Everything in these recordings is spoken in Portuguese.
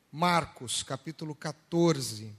Marcos, capítulo 14,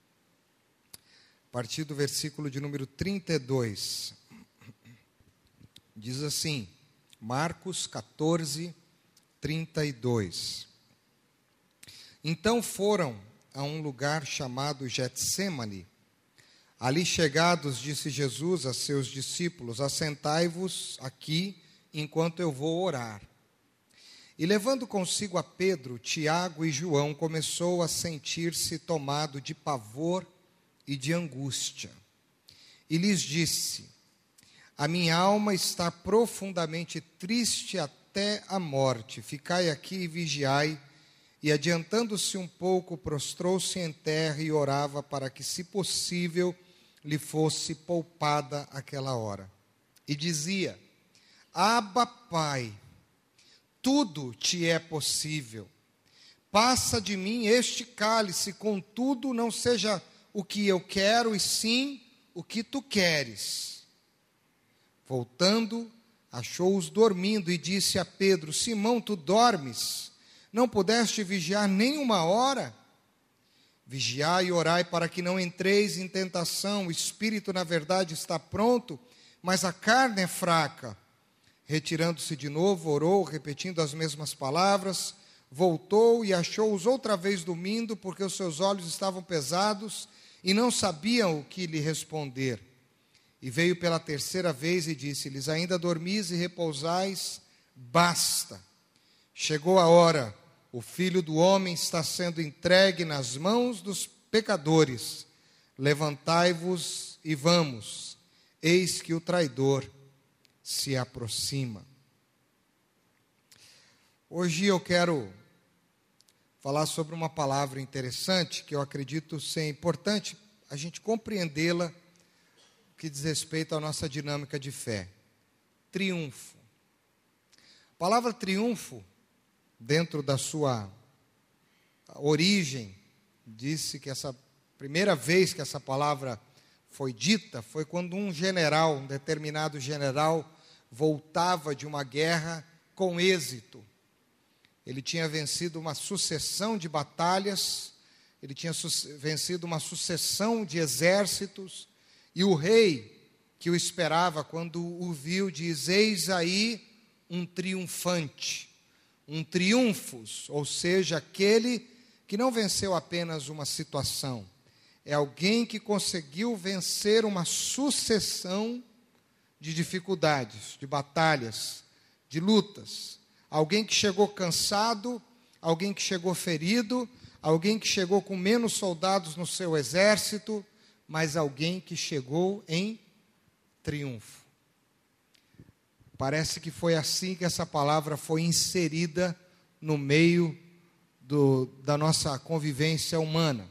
a partir do versículo de número 32. Diz assim, Marcos 14, 32. Então foram a um lugar chamado Getsêmani. Ali chegados, disse Jesus a seus discípulos, assentai-vos aqui, enquanto eu vou orar. E levando consigo a Pedro, Tiago e João, começou a sentir-se tomado de pavor e de angústia. E lhes disse, a minha alma está profundamente triste até a morte, ficai aqui e vigiai. E adiantando-se um pouco, prostrou-se em terra e orava para que, se possível, lhe fosse poupada aquela hora. E dizia, Abba, Pai, tudo te é possível. Passa de mim este cálice, contudo não seja o que eu quero, e sim o que tu queres. Voltando, achou-os dormindo e disse a Pedro, Simão, tu dormes? Não pudeste vigiar nem uma hora? Vigiai e orai para que não entreis em tentação. O espírito, na verdade, está pronto, mas a carne é fraca. Retirando-se de novo, orou, repetindo as mesmas palavras, voltou e achou-os outra vez dormindo, porque os seus olhos estavam pesados e não sabiam o que lhe responder. E veio pela terceira vez e disse-lhes, ainda dormis e repousais? Basta. Chegou a hora, o Filho do Homem está sendo entregue nas mãos dos pecadores. Levantai-vos e vamos, eis que o traidor se aproxima. Hoje eu quero falar sobre uma palavra interessante que eu acredito ser importante a gente compreendê-la, que diz respeito à nossa dinâmica de fé. Triunfo. A palavra triunfo, dentro da sua origem, disse que essa primeira vez que essa palavra foi dita, foi quando um determinado general, voltava de uma guerra com êxito. Ele tinha vencido uma sucessão de batalhas, ele tinha vencido uma sucessão de exércitos, e o rei que o esperava, quando o viu, diz, eis aí um triunfante, um triunfos, ou seja, aquele que não venceu apenas uma situação, é alguém que conseguiu vencer uma sucessão de dificuldades, de batalhas, de lutas. Alguém que chegou cansado, alguém que chegou ferido, alguém que chegou com menos soldados no seu exército, mas alguém que chegou em triunfo. Parece que foi assim que essa palavra foi inserida no meio da nossa convivência humana.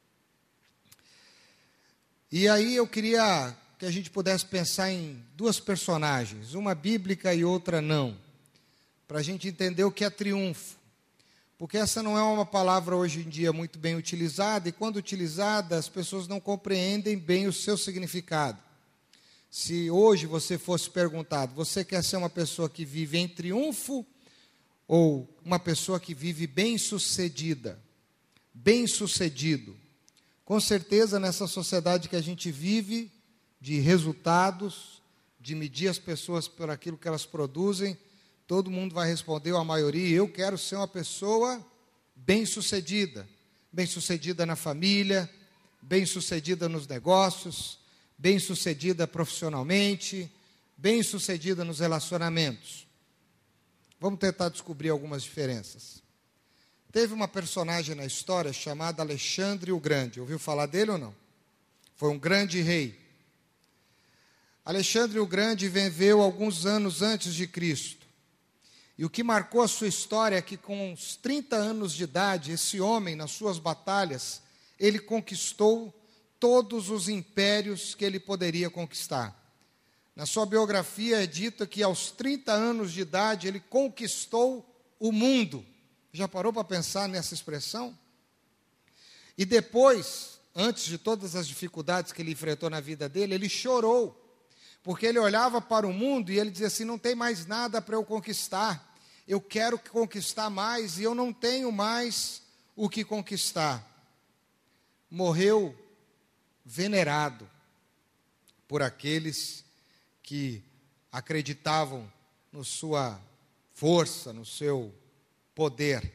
E aí eu queria que a gente pudesse pensar em duas personagens, uma bíblica e outra não, para a gente entender o que é triunfo. Porque essa não é uma palavra hoje em dia muito bem utilizada, e quando utilizada as pessoas não compreendem bem o seu significado. Se hoje você fosse perguntado, você quer ser uma pessoa que vive em triunfo ou uma pessoa que vive bem-sucedida? Bem-sucedido. Com certeza, nessa sociedade que a gente vive, de resultados, de medir as pessoas por aquilo que elas produzem, todo mundo vai responder, ou a maioria, eu quero ser uma pessoa bem-sucedida. Bem-sucedida na família, bem-sucedida nos negócios, bem-sucedida profissionalmente, bem-sucedida nos relacionamentos. Vamos tentar descobrir algumas diferenças. Teve uma personagem na história chamada Alexandre o Grande. Ouviu falar dele ou não? Foi um grande rei. Alexandre o Grande viveu alguns anos antes de Cristo. E o que marcou a sua história é que com uns 30 anos de idade, esse homem, nas suas batalhas, ele conquistou todos os impérios que ele poderia conquistar. Na sua biografia é dito que aos 30 anos de idade ele conquistou o mundo. Já parou para pensar nessa expressão? E depois, antes de todas as dificuldades que ele enfrentou na vida dele, ele chorou, porque ele olhava para o mundo e ele dizia assim, não tem mais nada para eu conquistar, eu quero conquistar mais e eu não tenho mais o que conquistar. Morreu venerado por aqueles que acreditavam na sua força, no seu poder.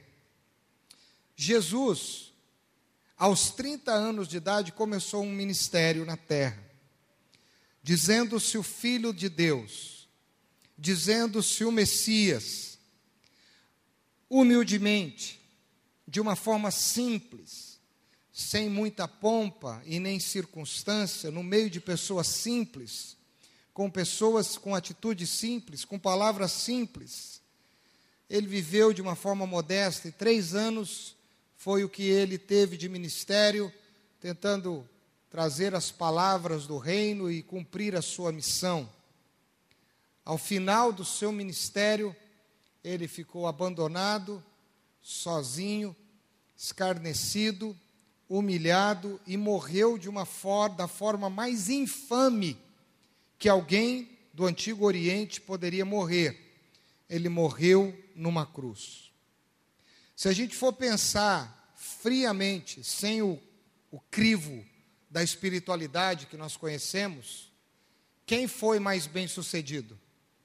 Jesus, aos 30 anos de idade, começou um ministério na terra, dizendo-se o Filho de Deus, dizendo-se o Messias, humildemente, de uma forma simples, sem muita pompa e nem circunstância, no meio de pessoas simples, com pessoas com atitudes simples, com palavras simples. Ele viveu de uma forma modesta e 3 anos foi o que ele teve de ministério, tentando trazer as palavras do reino e cumprir a sua missão. Ao final do seu ministério, ele ficou abandonado, sozinho, escarnecido, humilhado e morreu da forma mais infame que alguém do Antigo Oriente poderia morrer. Ele morreu numa cruz. Se a gente for pensar friamente, sem o crivo da espiritualidade que nós conhecemos, quem foi mais bem-sucedido?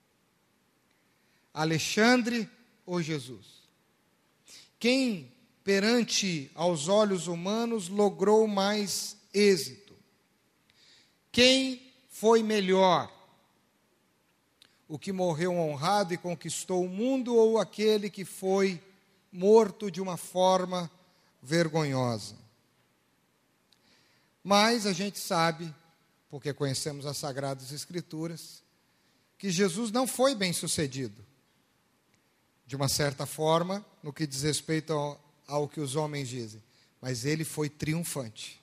Alexandre ou Jesus? Quem, perante aos olhos humanos, logrou mais êxito? Quem foi melhor? O que morreu honrado e conquistou o mundo ou aquele que foi morto de uma forma vergonhosa? Mas a gente sabe, porque conhecemos as Sagradas Escrituras, que Jesus não foi bem-sucedido, de uma certa forma, no que diz respeito ao que os homens dizem, mas ele foi triunfante.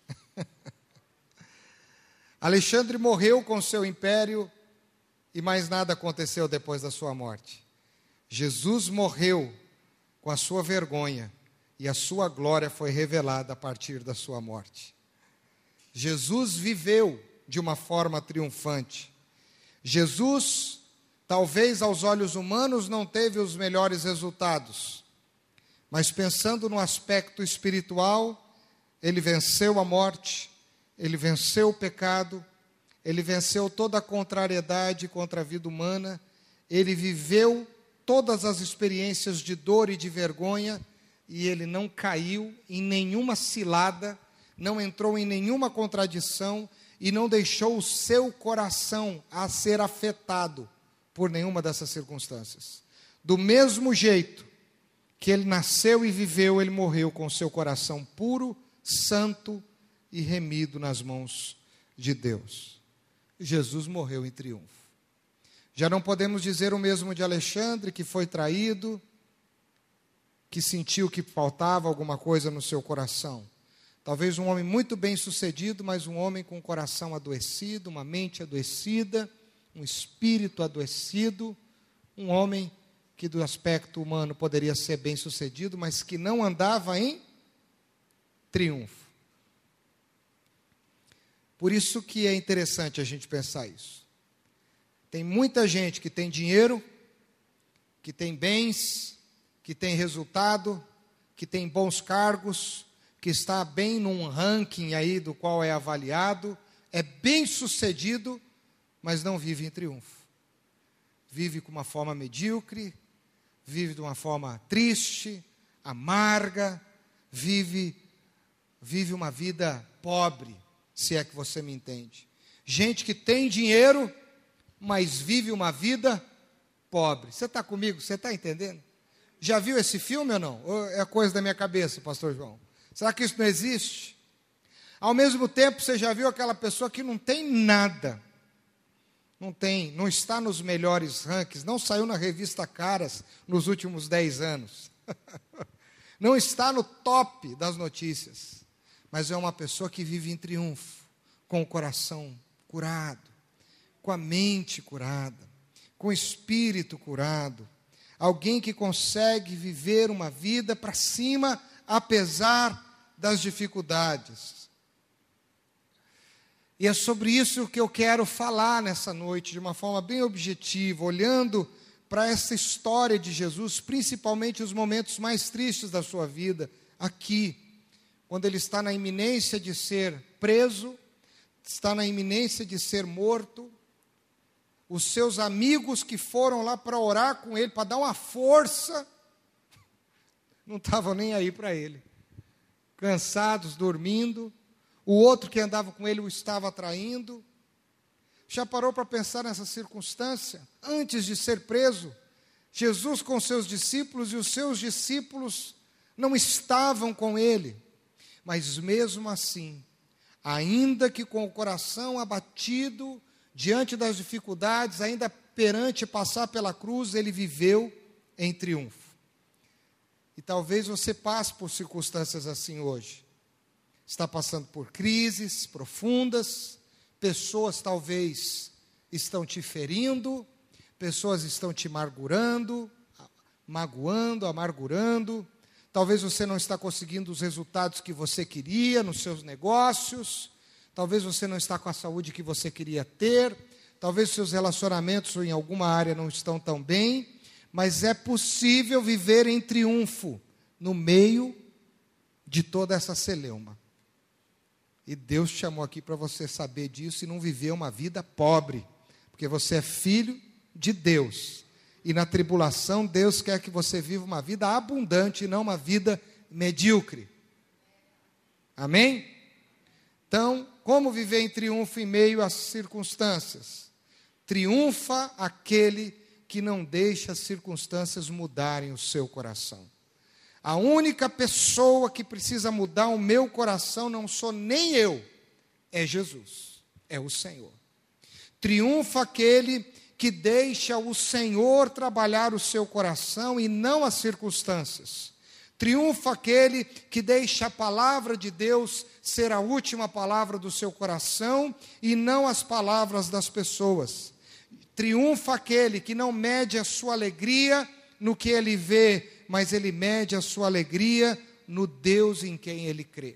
Alexandre morreu com seu império e mais nada aconteceu depois da sua morte. Jesus morreu com a sua vergonha e a sua glória foi revelada a partir da sua morte. Jesus viveu de uma forma triunfante. Jesus, talvez aos olhos humanos, não teve os melhores resultados, mas pensando no aspecto espiritual, ele venceu a morte, ele venceu o pecado, ele venceu toda a contrariedade contra a vida humana, ele viveu todas as experiências de dor e de vergonha, e ele não caiu em nenhuma cilada, não entrou em nenhuma contradição, e não deixou o seu coração a ser afetado por nenhuma dessas circunstâncias. Do mesmo jeito que ele nasceu e viveu, ele morreu com o seu coração puro, santo e remido nas mãos de Deus. Jesus morreu em triunfo. Já não podemos dizer o mesmo de Alexandre, que foi traído, que sentiu que faltava alguma coisa no seu coração. Talvez um homem muito bem sucedido, mas um homem com o coração adoecido, uma mente adoecida, um espírito adoecido, um homem que do aspecto humano poderia ser bem sucedido, mas que não andava em triunfo. Por isso que é interessante a gente pensar isso. Tem muita gente que tem dinheiro, que tem bens, que tem resultado, que tem bons cargos, que está bem num ranking aí do qual é avaliado, é bem sucedido, mas não vive em triunfo. Vive com uma forma medíocre, vive de uma forma triste, amarga, vive uma vida pobre, se é que você me entende. Gente que tem dinheiro, mas vive uma vida pobre. Você está comigo? Você está entendendo? Já viu esse filme ou não? Ou é coisa da minha cabeça, pastor João? Será que isso não existe? Ao mesmo tempo, você já viu aquela pessoa que não tem nada, não está nos melhores rankings, não saiu na revista Caras nos últimos 10 anos, não está no top das notícias, mas é uma pessoa que vive em triunfo, com o coração curado, com a mente curada, com o espírito curado, alguém que consegue viver uma vida para cima, apesar das dificuldades. E é sobre isso que eu quero falar nessa noite, de uma forma bem objetiva, olhando para essa história de Jesus, principalmente os momentos mais tristes da sua vida, aqui, quando ele está na iminência de ser preso, está na iminência de ser morto. Os seus amigos que foram lá para orar com ele, para dar uma força, não estavam nem aí para ele. Cansados, dormindo. O outro que andava com ele o estava traindo. Já parou para pensar nessa circunstância? Antes de ser preso, Jesus com seus discípulos, e os seus discípulos não estavam com ele. Mas mesmo assim, ainda que com o coração abatido, diante das dificuldades, ainda perante passar pela cruz, ele viveu em triunfo. E talvez você passe por circunstâncias assim hoje. Está passando por crises profundas, pessoas talvez estão te ferindo, pessoas estão te magoando, amargurando. Talvez você não está conseguindo os resultados que você queria nos seus negócios. Talvez você não está com a saúde que você queria ter. Talvez seus relacionamentos em alguma área não estão tão bem. Mas é possível viver em triunfo no meio de toda essa celeuma. E Deus te chamou aqui para você saber disso e não viver uma vida pobre. Porque você é filho de Deus. E na tribulação, Deus quer que você viva uma vida abundante e não uma vida medíocre. Amém? Então, como viver em triunfo em meio às circunstâncias? Triunfa aquele que não deixa as circunstâncias mudarem o seu coração. A única pessoa que precisa mudar o meu coração não sou nem eu, é Jesus, é o Senhor. Triunfa aquele que deixa o Senhor trabalhar o seu coração e não as circunstâncias. Triunfa aquele que deixa a palavra de Deus ser a última palavra do seu coração e não as palavras das pessoas. Triunfa aquele que não mede a sua alegria no que ele vê, mas ele mede a sua alegria no Deus em quem ele crê.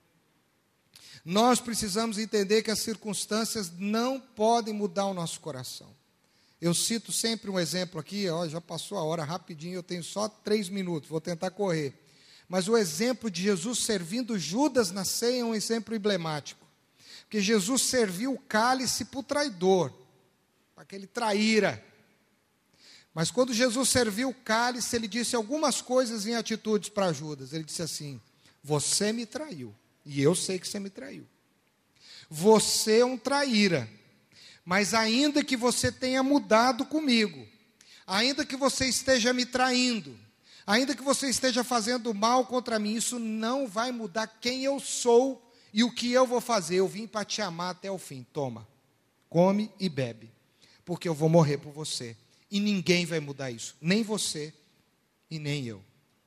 Nós precisamos entender que as circunstâncias não podem mudar o nosso coração. Eu cito sempre um exemplo aqui, já passou a hora rapidinho, eu tenho só 3 minutos, vou tentar correr. Mas o exemplo de Jesus servindo Judas na ceia é um exemplo emblemático. Porque Jesus serviu o cálice para o traidor, para aquele traíra. Mas quando Jesus serviu o cálice, ele disse algumas coisas em atitudes para Judas. Ele disse assim: você me traiu, e eu sei que você me traiu. Você é um traíra. Mas ainda que você tenha mudado comigo, ainda que você esteja me traindo, ainda que você esteja fazendo mal contra mim, isso não vai mudar quem eu sou e o que eu vou fazer. Eu vim para te amar até o fim. Toma, come e bebe, porque eu vou morrer por você. E ninguém vai mudar isso, nem você e nem eu.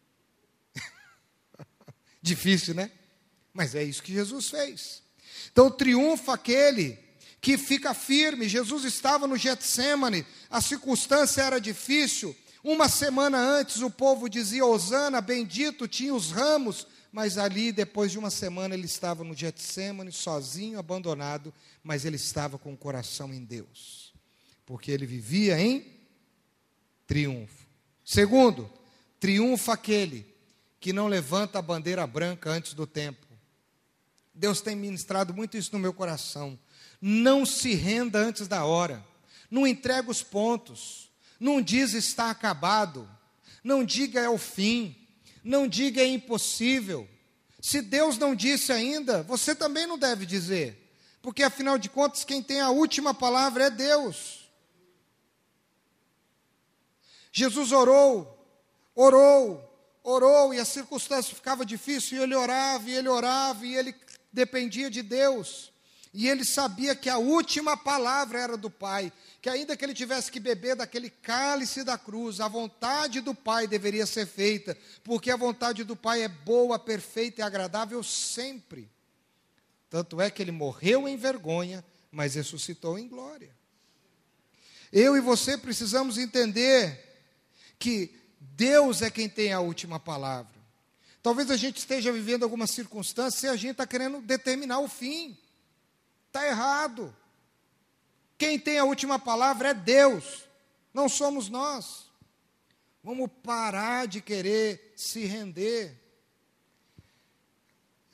Difícil, né? Mas é isso que Jesus fez. Então triunfa aquele que fica firme. Jesus estava no Getsêmani, a circunstância era difícil. Uma semana antes o povo dizia Hosana, bendito, tinha os ramos, mas ali depois de uma semana ele estava no Getsêmani, sozinho, abandonado, mas ele estava com o coração em Deus, porque ele vivia em triunfo. Segundo, triunfa aquele que não levanta a bandeira branca antes do tempo. Deus tem ministrado muito isso no meu coração. Não se renda antes da hora. Não entrega os pontos. Não diz está acabado. Não diga é o fim. Não diga é impossível. Se Deus não disse ainda, você também não deve dizer. Porque afinal de contas, quem tem a última palavra é Deus. Jesus orou, e a circunstância ficava difícil, e ele orava, e ele dependia de Deus. E ele sabia que a última palavra era do Pai, que ainda que ele tivesse que beber daquele cálice da cruz, a vontade do Pai deveria ser feita, porque a vontade do Pai é boa, perfeita e agradável sempre. Tanto é que ele morreu em vergonha, mas ressuscitou em glória. Eu e você precisamos entender que Deus é quem tem a última palavra. Talvez a gente esteja vivendo alguma circunstância e a gente está querendo determinar o fim. Está errado. Quem tem a última palavra é Deus, não somos nós. Vamos parar de querer se render.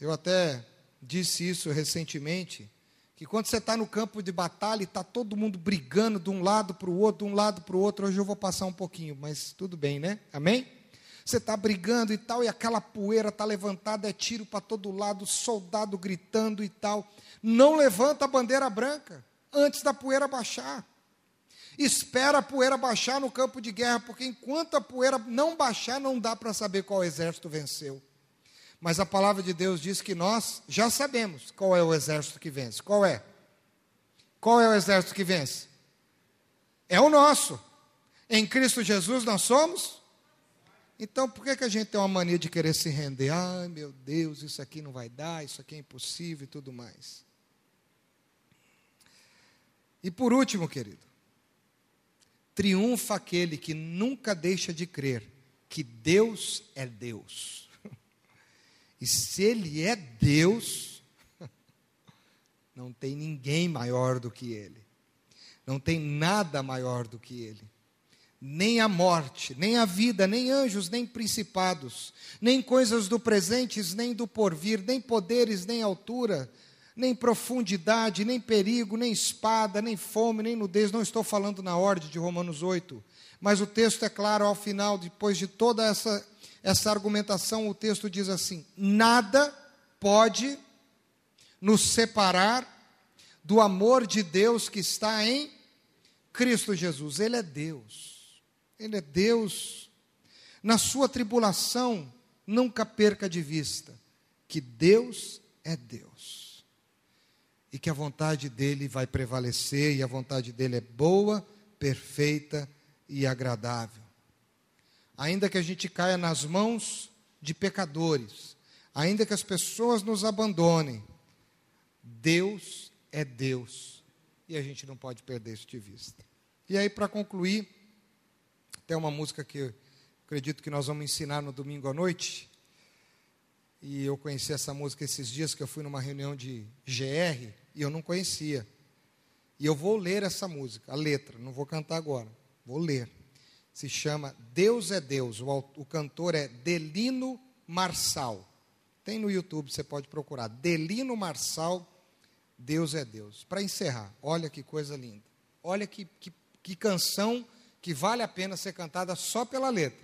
Eu até disse isso recentemente, que quando você está no campo de batalha e está todo mundo brigando de um lado para o outro, de um lado para o outro, hoje eu vou passar um pouquinho, mas tudo bem, né? Amém? Você está brigando e tal, e aquela poeira está levantada, é tiro para todo lado, soldado gritando e tal. Não levanta a bandeira branca antes da poeira baixar. Espera a poeira baixar no campo de guerra, porque enquanto a poeira não baixar, não dá para saber qual exército venceu. Mas a palavra de Deus diz que nós já sabemos qual é o exército que vence. Qual é? Qual é o exército que vence? É o nosso. Em Cristo Jesus nós somos. Então por que a gente tem uma mania de querer se render? Ai meu Deus, isso aqui não vai dar, isso aqui é impossível e tudo mais. E por último, querido, triunfa aquele que nunca deixa de crer que Deus é Deus. E se Ele é Deus, não tem ninguém maior do que Ele. Não tem nada maior do que Ele. Nem a morte, nem a vida, nem anjos, nem principados, nem coisas do presente, nem do porvir, nem poderes, nem altura, nem profundidade, nem perigo, nem espada, nem fome, nem nudez. Não estou falando na ordem de Romanos 8, mas o texto é claro ao final, depois de toda essa argumentação, o texto diz assim: nada pode nos separar do amor de Deus que está em Cristo Jesus. Ele é Deus. Ele é Deus. Na sua tribulação, nunca perca de vista que Deus é Deus. E que a vontade dele vai prevalecer, e a vontade dele é boa, perfeita e agradável. Ainda que a gente caia nas mãos de pecadores, ainda que as pessoas nos abandonem, Deus é Deus, e a gente não pode perder isso de vista. E aí, para concluir, tem uma música que eu acredito que nós vamos ensinar no domingo à noite, e eu conheci essa música esses dias que eu fui numa reunião de GR, e eu não conhecia. E eu vou ler essa música, a letra, não vou cantar agora, vou ler. Se chama Deus é Deus, o cantor é Delino Marçal. Tem no YouTube, você pode procurar, Delino Marçal, Deus é Deus. Para encerrar, olha que coisa linda. Olha que canção que vale a pena ser cantada só pela letra.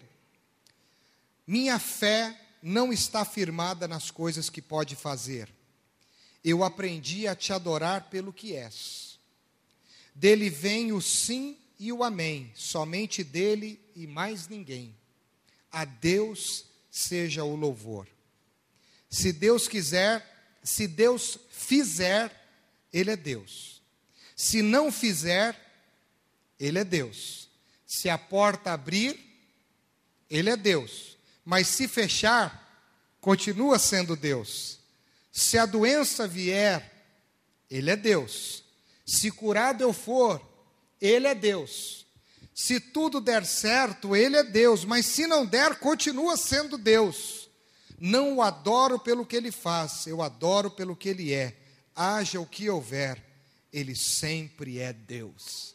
Minha fé não está firmada nas coisas que pode fazer. Eu aprendi a te adorar pelo que és. Dele vem o sim e o amém, somente dele e mais ninguém. A Deus seja o louvor. Se Deus quiser, se Deus fizer, Ele é Deus. Se não fizer, Ele é Deus. Se a porta abrir, Ele é Deus. Mas se fechar, continua sendo Deus. Se a doença vier, Ele é Deus. Se curado eu for, Ele é Deus. Se tudo der certo, Ele é Deus. Mas se não der, continua sendo Deus. Não o adoro pelo que Ele faz, eu adoro pelo que Ele é. Haja o que houver, Ele sempre é Deus.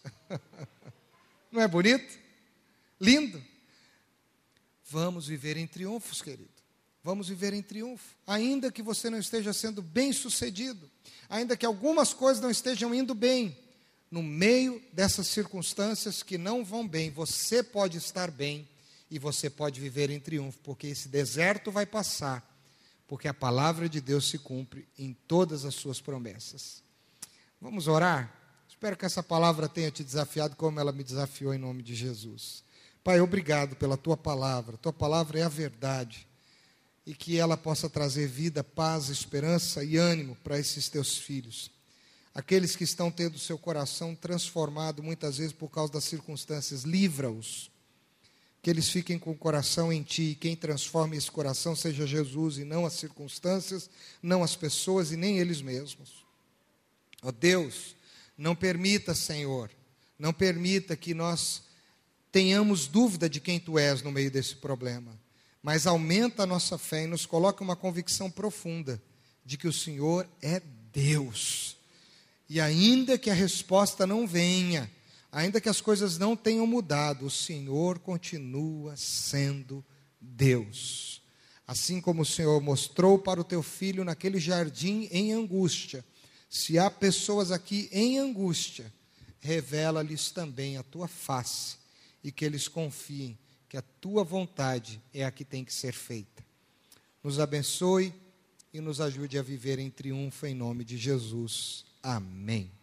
Não é bonito? Lindo? Vamos viver em triunfos, querido. Vamos viver em triunfo. Ainda que você não esteja sendo bem sucedido, ainda que algumas coisas não estejam indo bem, no meio dessas circunstâncias que não vão bem, você pode estar bem e você pode viver em triunfo, porque esse deserto vai passar, porque a palavra de Deus se cumpre em todas as suas promessas. Vamos orar? Espero que essa palavra tenha te desafiado como ela me desafiou em nome de Jesus. Pai, obrigado pela tua palavra é a verdade, e que ela possa trazer vida, paz, esperança e ânimo para esses teus filhos. Aqueles que estão tendo seu coração transformado muitas vezes por causa das circunstâncias, livra-os. Que eles fiquem com o coração em ti, e quem transforme esse coração seja Jesus e não as circunstâncias, não as pessoas e nem eles mesmos. Ó Deus, não permita, Senhor, não permita que nós tenhamos dúvida de quem Tu és no meio desse problema, mas aumenta a nossa fé e nos coloca uma convicção profunda de que o Senhor é Deus. E ainda que a resposta não venha, ainda que as coisas não tenham mudado, o Senhor continua sendo Deus. Assim como o Senhor mostrou para o teu filho naquele jardim em angústia, se há pessoas aqui em angústia, revela-lhes também a tua face e que eles confiem que a tua vontade é a que tem que ser feita. Nos abençoe e nos ajude a viver em triunfo em nome de Jesus. Amém.